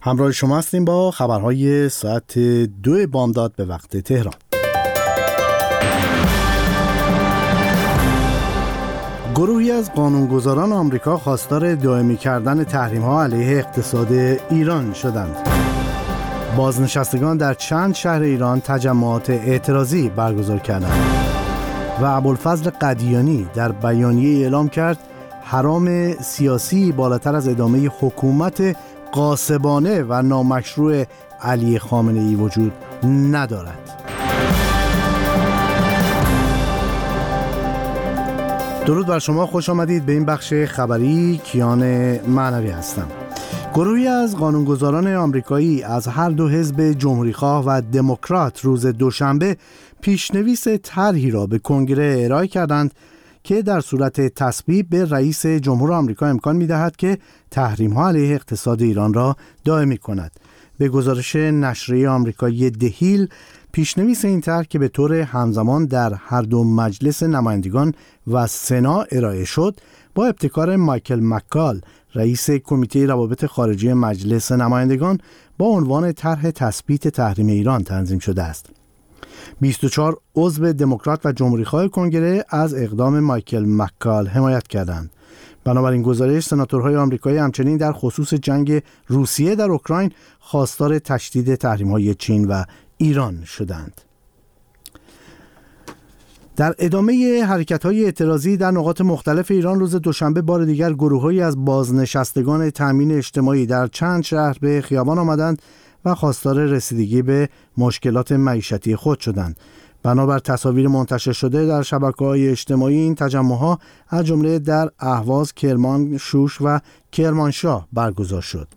همراه شما هستیم با خبرهای ساعت 2 بامداد به وقت تهران. گروهی از قانونگذاران آمریکا خواستار دائمی کردن تحریم‌ها علیه اقتصاد ایران شدند. بازنشستگان در چند شهر ایران تجمعات اعتراضی برگزار کردند و ابوالفضل قدیانی در بیانیه اعلام کرد حرام سیاسی بالاتر از ادامه حکومت غاصبانه و نامشروع علی خامنه‌ای وجود ندارد. درود بر شما، خوش آمدید به این بخش خبری. کیان معنوی هستم. گروهی از قانونگذاران آمریکایی از هر دو حزب جمهوریخواه و دموکرات روز دوشنبه پیشنویس طرحی را به کنگره ارائه کردند که در صورت تصویب به رئیس جمهور آمریکا امکان می‌دهد که تحریم‌ها علیه اقتصاد ایران را دائمی کند. به گزارش نشریه آمریکایی دهیل، پیشنویس این طرح که به طور همزمان در هر دو مجلس نمایندگان و سنا ارائه شد، با ابتکار مایکل مکال، رئیس کمیته روابط خارجی مجلس نمایندگان، با عنوان طرح تثبیت تحریم ایران تنظیم شده است. 24 عضو دموکرات و جمهوریخواه کنگره از اقدام مایکل مکال حمایت کردند. بنابراین گزارش، سناتورهای آمریکایی همچنین در خصوص جنگ روسیه در اوکراین خواستار تشدید تحریم‌های چین و ایران شدند. در ادامه حرکت‌های اعتراضی در نقاط مختلف ایران روز دوشنبه بار دیگر گروه‌هایی از بازنشستگان تامین اجتماعی در چند شهر به خیابان آمدند و خواستار رسیدگی به مشکلات معیشتی خود شدند. بنابر تصاویر منتشر شده در شبکه‌های اجتماعی، این تجمع‌ها از جمله در اهواز، کرمان، شوش و کرمانشاه برگزار شد.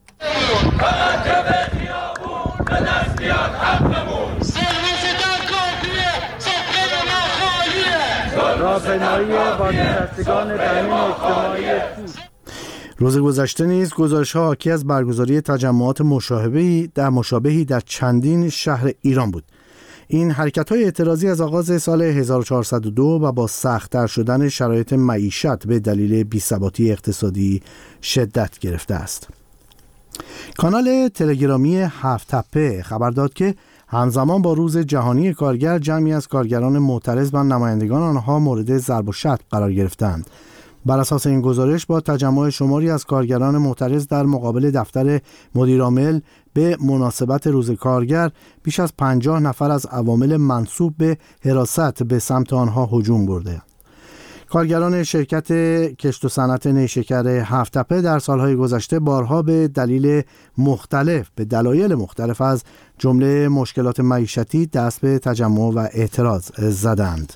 روز گذشته نیز گزارش‌ها حاکی از برگزاری تجمعات مشابهی در چندین شهر ایران بود. این حرکت‌های اعتراضی از آغاز سال 1402 و با سخت‌تر شدن شرایط معیشت به دلیل بی‌ثباتی اقتصادی شدت گرفته است. کانال تلگرامی هفت تپه خبر داد که همزمان با روز جهانی کارگر، جمعی از کارگران معترض و نمایندگان آنها مورد ضرب و شتم قرار گرفتند. بر اساس این گزارش، با تجمع شماری از کارگران معترض در مقابل دفتر مدیرعامل به مناسبت روز کارگر، بیش از 50 نفر از عوامل منسوب به حراست به سمت آنها هجوم برده. کارگران شرکت کشت و صنعت نیشکر هفت تپه در سالهای گذشته بارها به دلایل مختلف از جمله مشکلات معیشتی دست به تجمع و اعتراض زدند.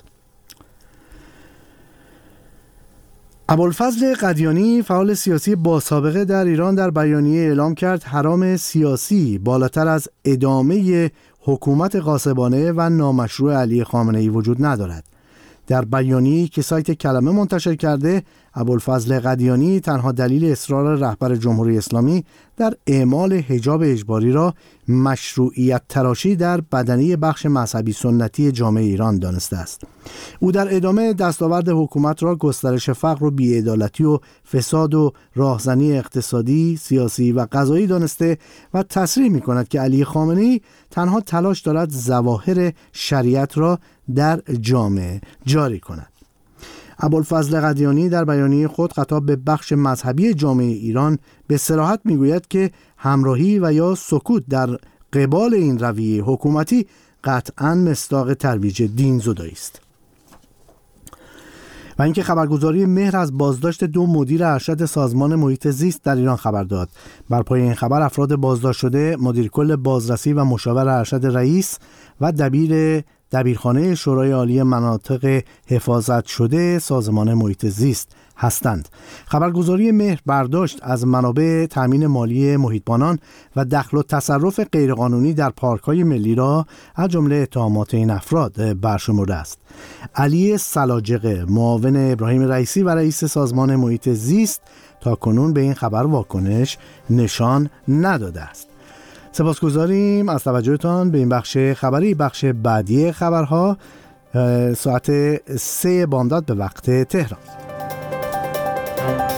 ابوالفضل قدیانی، فعال سیاسی با سابقه در ایران، در بیانیه اعلام کرد حرام سیاسی بالاتر از ادامه حکومت غاصبانه و نامشروع علی خامنه‌ای وجود ندارد. در بیانیه‌ای که سایت کلمه منتشر کرده، ابوالفضل قدیانی تنها دلیل اصرار رهبر جمهوری اسلامی در اعمال حجاب اجباری را مشروعیت تراشی در بدنه بخش مذهبی سنتی جامعه ایران دانسته است. او در ادامه دستاورد حکومت را گسترش فقر و بی‌عدالتی و فساد و راهزنی اقتصادی، سیاسی و قضایی دانسته و تصریح می‌کند که علی خامنه‌ای تنها تلاش دارد ظواهر شریعت را در جامعه جاری کند. ابوالفضل قدیانی در بیانیه خود خطاب به بخش مذهبی جامعه ایران به صراحت میگوید که همراهی و یا سکوت در قبال این رویه حکومتی قطعاً مصداق ترویج دینزدایی است. و اینکه خبرگزاری مهر از بازداشت 2 مدیر ارشد سازمان محیط زیست در ایران خبر داد. بر پایه این خبر، افراد بازداشت شده مدیر کل بازرسی و مشاور ارشد رئیس و دبیرخانه شورای عالی مناطق حفاظت شده سازمان محیط زیست هستند. خبرگزاری مهر برداشت از منابع تامین مالی محیطبانان و دخل و تصرف غیرقانونی در پارک‌های ملی را از جمله اتهامات این افراد برشمرده است. علی سلاجقه، معاون ابراهیم رئیسی و رئیس سازمان محیط زیست، تاکنون به این خبر واکنش نشان نداده است. سپاسگزاریم از توجهتان به این بخش خبری. بخش بعدی خبرها ساعت 3 بامداد به وقت تهران.